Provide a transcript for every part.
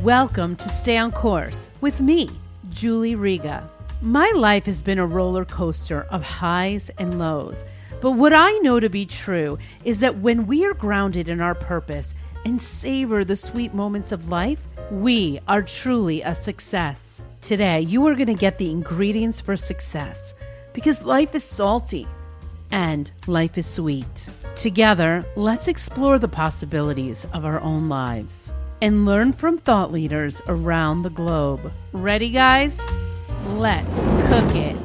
Welcome to Stay on Course with me, Julie Riga. My life has been a roller coaster of highs and lows, but what I know to be true is that when we are grounded in our purpose and savor the sweet moments of life, we are truly a success. Today, you are going to get the ingredients for success because life is salty and life is sweet. Together, let's explore the possibilities of our own lives and learn from thought leaders around the globe. Ready, guys? Let's cook it.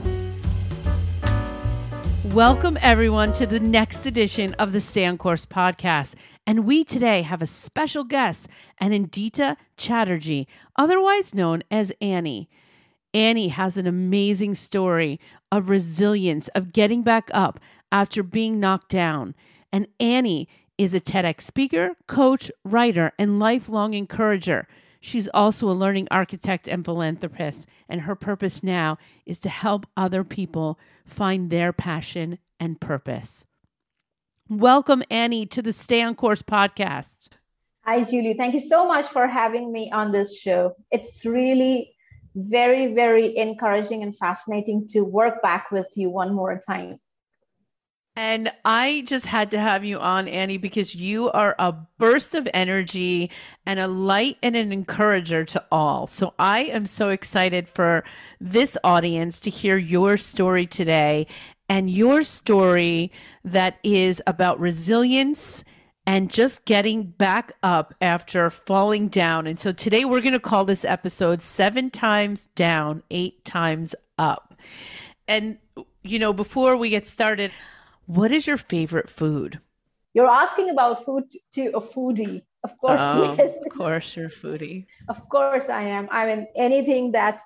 Welcome, everyone, to the next edition of the Stay on Course podcast. And we today have a special guest, Anindita Chatterjee, otherwise known as Annie. Annie has an amazing story of resilience, of getting back up after being knocked down. And Annie is a TEDx speaker, coach, writer, and lifelong encourager. She's also a learning architect and philanthropist, and her purpose now is to help other people find their passion and purpose. Welcome, Annie, to the Stay on Course podcast. Hi, Julie. Thank you so much for having me on this show. It's really very, very encouraging and fascinating to work back with you one more time. And I just had to have you on, Annie, because you are a burst of energy and a light and an encourager to all. So I am so excited for this audience to hear your story today, and your story that is about resilience and just getting back up after falling down. And so today we're going to call this episode 7 times down, 8 times up. And, you know, before we get started, what is your favorite food? You're asking about food to a foodie. Of course, yes. Of course, you're a foodie. Of course I am. I mean, anything that,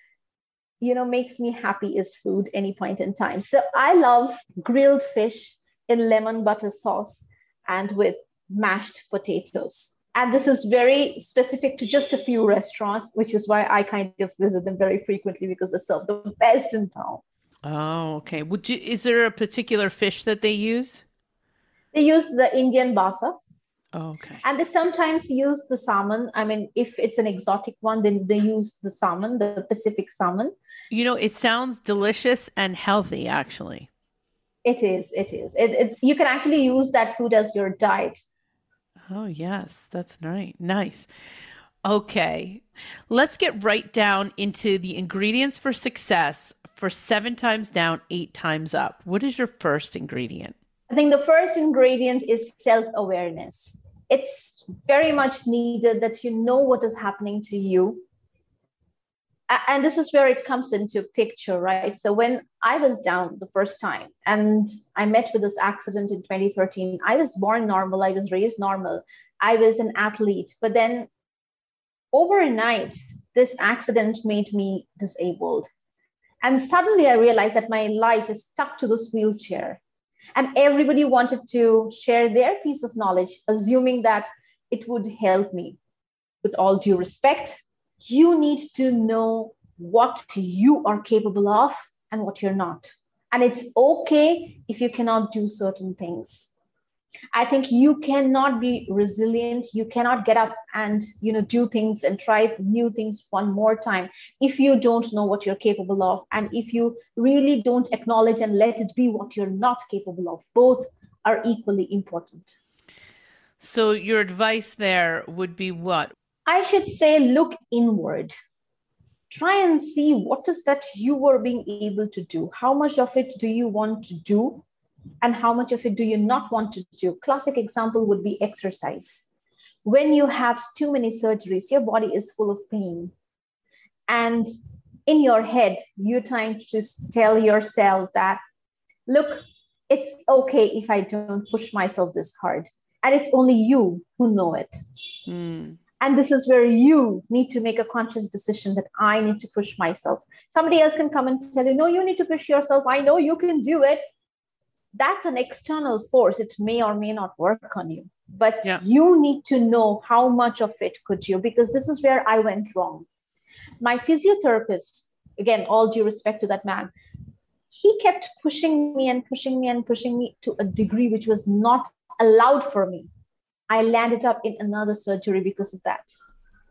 makes me happy is food any point in time. So I love grilled fish in lemon butter sauce and with mashed potatoes. And this is very specific to just a few restaurants, which is why I kind of visit them very frequently because they serve the best in town. Oh, okay. Is there a particular fish that they use? They use the Indian basa. Oh, okay. And they sometimes use the salmon. I mean, if it's an exotic one, then they use the salmon, the Pacific salmon. You know, it sounds delicious and healthy, actually. It is. It's you can actually use that food as your diet. Oh, yes. That's nice. Okay. Let's get right down into the ingredients for success for 7 times down, 8 times up. What is your first ingredient? I think the first ingredient is self-awareness. It's very much needed that you know what is happening to you. And this is where it comes into picture, right? So when I was down the first time and I met with this accident in 2013, I was born normal. I was raised normal. I was an athlete. But then overnight, this accident made me disabled. And suddenly I realized that my life is stuck to this wheelchair. And everybody wanted to share their piece of knowledge, assuming that it would help me. With all due respect, you need to know what you are capable of and what you're not. And it's okay if you cannot do certain things. I think you cannot be resilient. You cannot get up and, do things and try new things one more time if you don't know what you're capable of. And if you really don't acknowledge and let it be what you're not capable of. Both are equally important. So your advice there would be what? I should say, look inward. Try and see what is that you are being able to do. How much of it do you want to do? And how much of it do you not want to do? Classic example would be exercise. When you have too many surgeries, your body is full of pain. And in your head, you're trying to just tell yourself that, look, it's okay if I don't push myself this hard. And it's only you who know it. And this is where you need to make a conscious decision that I need to push myself. Somebody else can come and tell you, no, you need to push yourself. I know you can do it. That's an external force. It may or may not work on you, but you need to know how much of it could you, because this is where I went wrong. My physiotherapist, again, all due respect to that man, he kept pushing me to a degree which was not allowed for me. I landed up in another surgery because of that.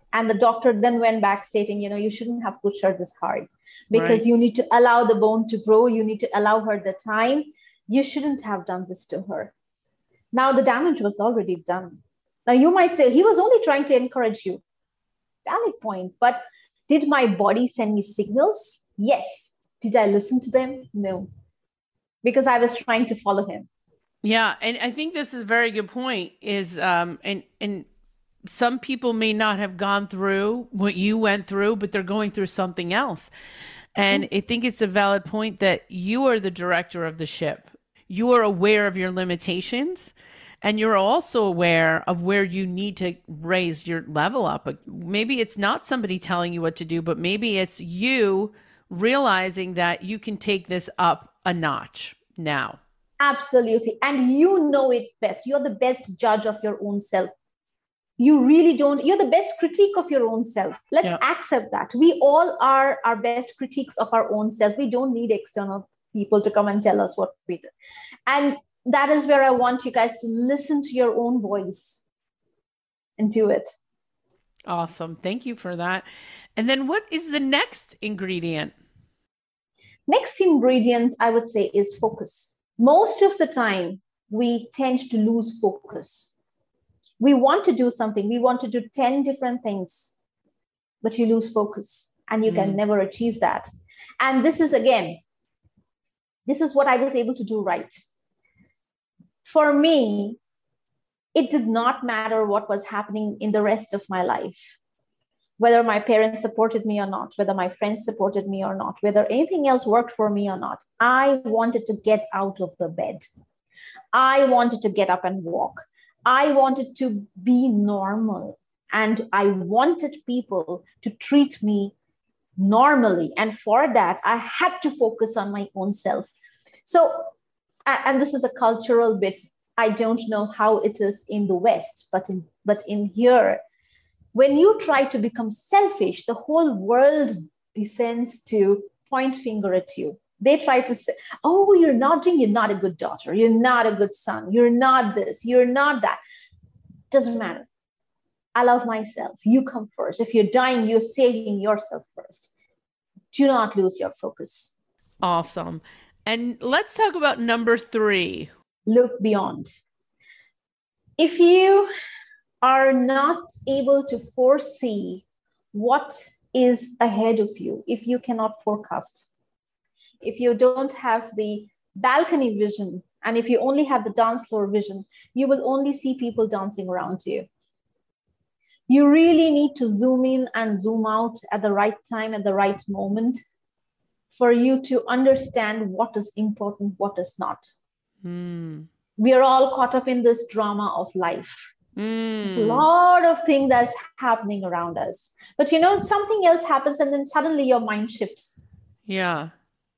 And the doctor then went back stating, you shouldn't have pushed her this hard because Right. you need to allow the bone to grow. You need to allow her the time. You shouldn't have done this to her. Now the damage was already done. Now you might say, he was only trying to encourage you. Valid point. But did my body send me signals? Yes. Did I listen to them? No. Because I was trying to follow him. Yeah, and I think this is a very good point. Is and some people may not have gone through what you went through, but they're going through something else. And I think it's a valid point that you are the director of the ship. You are aware of your limitations, and you're also aware of where you need to raise your level up. Maybe it's not somebody telling you what to do, but maybe it's you realizing that you can take this up a notch now. Absolutely. And you know it best. You're the best judge of your own self. You really don't. You're the best critique of your own self. Let's accept that. We all are our best critiques of our own self. We don't need external people to come and tell us what we do. And that is where I want you guys to listen to your own voice and do it. Awesome. Thank you for that. And then what is the next ingredient? Next ingredient, I would say, is focus. Most of the time, we tend to lose focus. We want to do something. We want to do 10 different things, but you lose focus and you can never achieve that. And this is what I was able to do right. For me, it did not matter what was happening in the rest of my life, whether my parents supported me or not, whether my friends supported me or not, whether anything else worked for me or not. I wanted to get out of the bed. I wanted to get up and walk. I wanted to be normal. And I wanted people to treat me normally. And for that, I had to focus on my own self. So, and this is a cultural bit. I don't know how it is in the West, but in here, when you try to become selfish, the whole world descends to point finger at you. They try to say, oh, you're not a good daughter. You're not a good son. You're not this. You're not that. Doesn't matter. I love myself. You come first. If you're dying, you're saving yourself first. Do not lose your focus. Awesome. And let's talk about number 3. Look beyond. If you are not able to foresee what is ahead of you, if you cannot forecast, if you don't have the balcony vision, and if you only have the dance floor vision, you will only see people dancing around you. You really need to zoom in and zoom out at the right time, at the right moment, for you to understand what is important, what is not. We are all caught up in this drama of life. There's a lot of things that's happening around us. But something else happens and then suddenly your mind shifts. Yeah.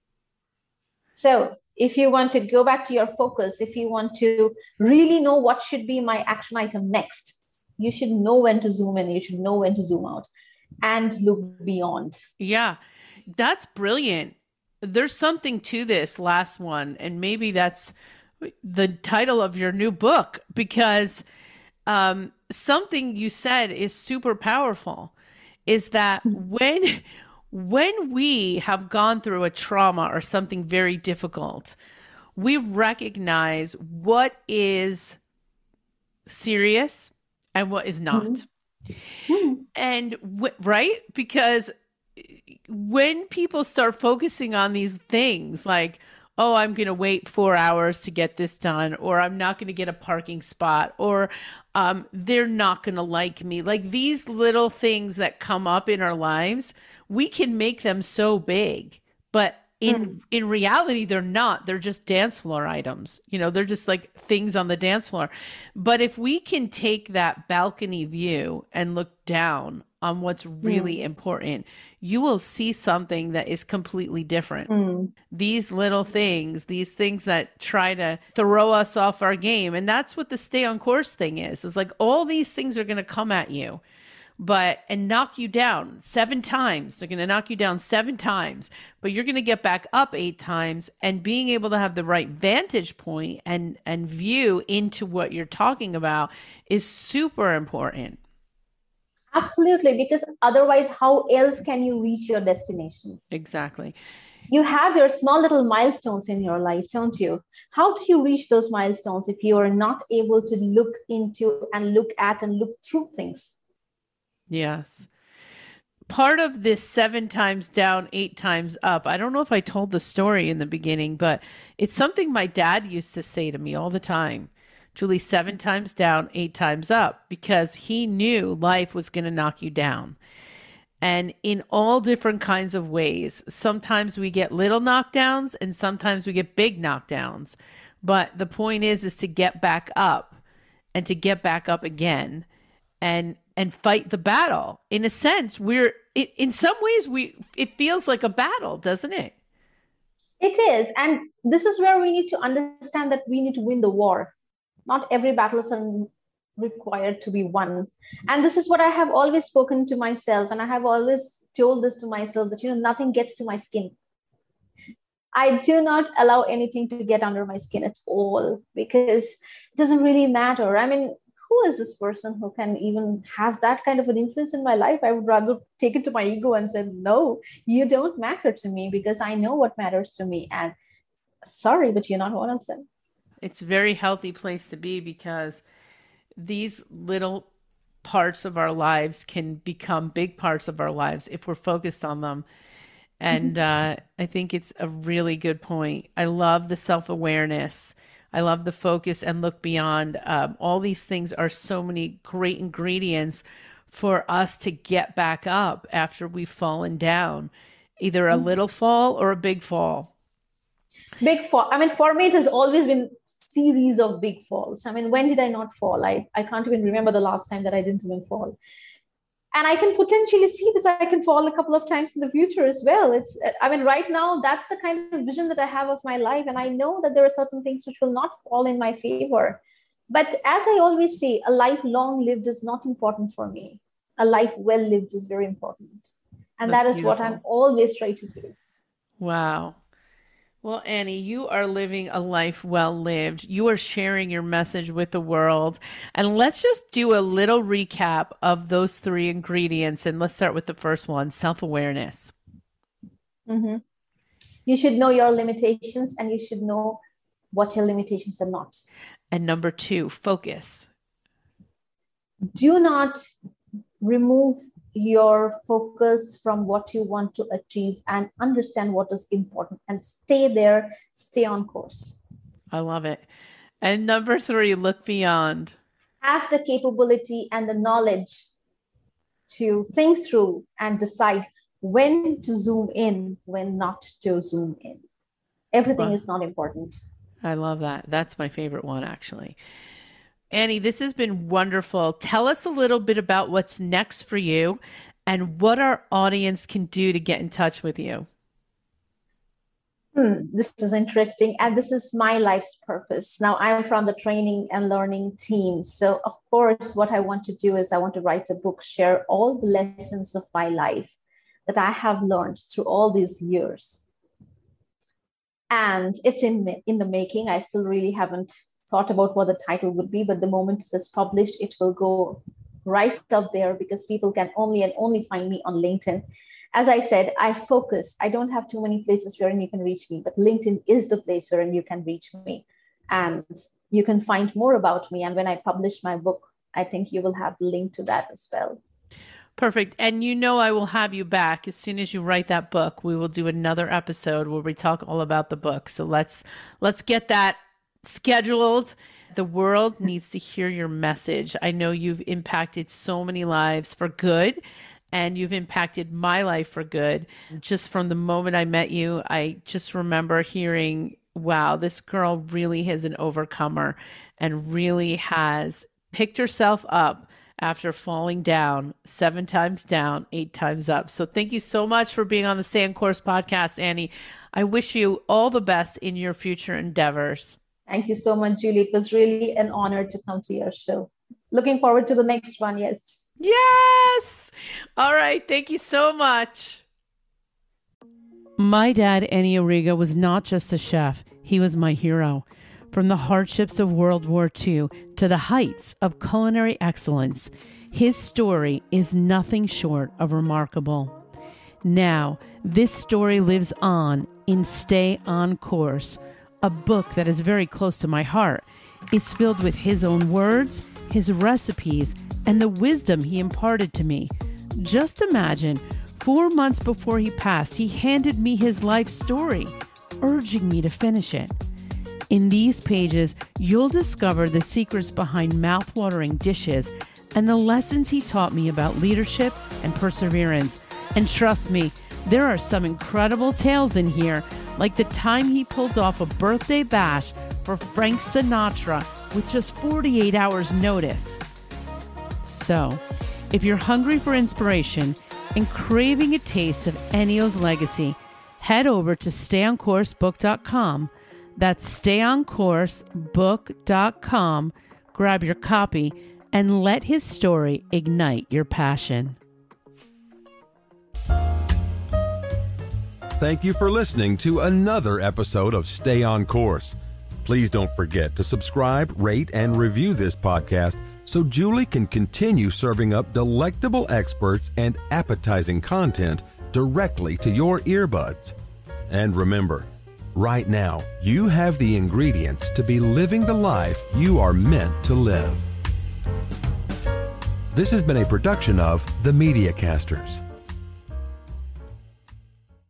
So if you want to go back to your focus, if you want to really know what should be my action item next, you should know when to zoom in, you should know when to zoom out and look beyond. Yeah, that's brilliant. There's something to this last one, and maybe that's the title of your new book, because something you said is super powerful, is that when we have gone through a trauma or something very difficult, we recognize what is serious and what is not. And right? Because when people start focusing on these things like, oh, I'm going to wait 4 hours to get this done, or I'm not going to get a parking spot, or they're not going to like me. Like these little things that come up in our lives, we can make them so big, but in reality, they're not. They're just dance floor items. They're just like things on the dance floor. But if we can take that balcony view and look down on what's really important, you will see something that is completely different. These little things, these things that try to throw us off our game. And that's what the stay on course thing is. It's like all these things are going to come at you, and knock you down 7 times. They're going to knock you down 7 times, but you're going to get back up 8 times. And being able to have the right vantage point and view into what you're talking about is super important. Absolutely, because otherwise, how else can you reach your destination? Exactly. You have your small little milestones in your life, don't you? How do you reach those milestones if you are not able to look into and look at and look through things? Yes. Part of this 7 times down, 8 times up, I don't know if I told the story in the beginning, but it's something my dad used to say to me all the time. Julie, 7 times down, 8 times up, because he knew life was going to knock you down. And in all different kinds of ways. Sometimes we get little knockdowns and sometimes we get big knockdowns. But the point is to get back up and to get back up again and fight the battle. In a sense, in some ways it feels like a battle, doesn't it? It is. And this is where we need to understand that we need to win the war. Not every battle is required to be won. And this is what I have always spoken to myself. And I have always told this to myself that, nothing gets to my skin. I do not allow anything to get under my skin at all, because it doesn't really matter. I mean, who is this person who can even have that kind of an influence in my life? I would rather take it to my ego and say, no, you don't matter to me, because I know what matters to me. And sorry, but you're not what I'm saying. It's a very healthy place to be, because these little parts of our lives can become big parts of our lives if we're focused on them. And I think it's a really good point. I love the self-awareness. I love the focus and look beyond. All these things are so many great ingredients for us to get back up after we've fallen down, either a little fall or a big fall. Big fall. I mean, for me, it has always been series of big falls. I mean, when did I not fall? I can't even remember the last time that I didn't even fall. And I can potentially see that I can fall a couple of times in the future as well. Right now, that's the kind of vision that I have of my life. And I know that there are certain things which will not fall in my favor. But as I always say, a life long lived is not important for me. A life well lived is very important. And that is beautiful. What I'm always trying to do. Wow. Well, Annie, you are living a life well lived. You are sharing your message with the world. And let's just do a little recap of those 3 ingredients. And let's start with the first one, self-awareness. Mm-hmm. You should know your limitations, and you should know what your limitations are not. And number 2, focus. Do not remove your focus from what you want to achieve, and understand what is important, and stay there, stay on course. I love it. And number 3, look beyond. Have the capability and the knowledge to think through and decide when to zoom in, when not to zoom in. Everything is not important. I love that. That's my favorite one, actually. Annie, this has been wonderful. Tell us a little bit about what's next for you and what our audience can do to get in touch with you. This is interesting. And this is my life's purpose. Now, I'm from the training and learning team. So, of course, what I want to do is I want to write a book, share all the lessons of my life that I have learned through all these years. And it's in the making. I still really haven't thought about what the title would be, but the moment it is published, it will go right up there, because people can only find me on LinkedIn. As I said, I focus. I don't have too many places wherein you can reach me, but LinkedIn is the place wherein you can reach me, and you can find more about me. And when I publish my book, I think you will have the link to that as well. Perfect. And I will have you back as soon as you write that book. We will do another episode where we talk all about the book. So let's get that scheduled. The world needs to hear your message. I know you've impacted so many lives for good, and you've impacted my life for good. Just from the moment I met you, I just remember hearing, wow, this girl really is an overcomer and really has picked herself up after falling down 7 times down, 8 times up. So thank you so much for being on the Stay on Course podcast, Annie. I wish you all the best in your future endeavors. Thank you so much, Julie. It was really an honor to come to your show. Looking forward to the next one. Yes. Yes. All right. Thank you so much. My dad, Ennio Riga, was not just a chef. He was my hero. From the hardships of World War II to the heights of culinary excellence, His story is nothing short of remarkable. Now, this story lives on in Stay on Course, a book that is very close to my heart. It's filled with his own words, his recipes, and the wisdom he imparted to me. Just imagine, 4 months before he passed, he handed me his life story, urging me to finish it. In these pages, you'll discover the secrets behind mouth-watering dishes and the lessons he taught me about leadership and perseverance. And trust me, there are some incredible tales in here, like the time he pulled off a birthday bash for Frank Sinatra with just 48 hours notice. So, if you're hungry for inspiration and craving a taste of Ennio's legacy, head over to stayoncourse.book.com. That's stayoncourse.book.com. Grab your copy and let his story ignite your passion. Thank you for listening to another episode of Stay on Course. Please don't forget to subscribe, rate, and review this podcast so Julie can continue serving up delectable experts and appetizing content directly to your earbuds. And remember, right now, you have the ingredients to be living the life you are meant to live. This has been a production of The Media Casters.